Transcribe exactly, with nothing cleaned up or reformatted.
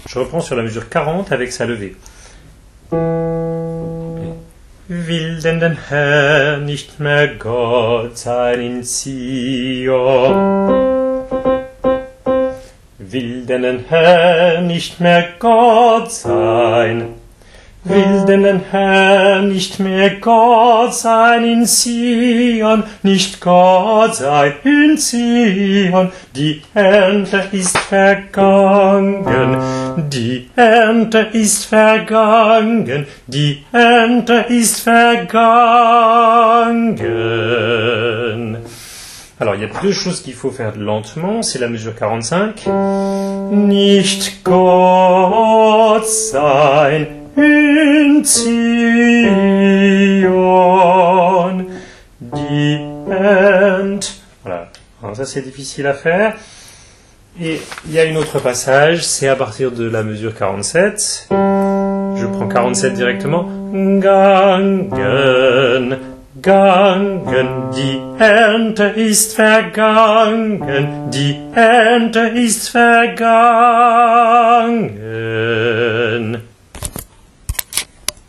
Je reprends sur la mesure quarante avec sa levée. Will denn den Herr nicht mehr Gott sein in Zion? Will denn den Herr nicht mehr Gott sein? Will denn den Herr nicht mehr Gott sein in Zion? Nicht Gott sein in Zion. Die Ernte ist vergangen, die Ernte ist vergangen, die Ernte ist vergangen. Alors, il y a deux choses qu'il faut faire lentement, c'est la mesure quarante-cinq. Nicht Gott sein in Zion, die Ernte. Voilà. Alors ça c'est difficile à faire. Et il y a une autre passage, c'est à partir de la mesure quarante-sept. Je prends quarante-sept directement. Gangen, gangen, die Ernte ist vergangen, die Ernte ist vergangen.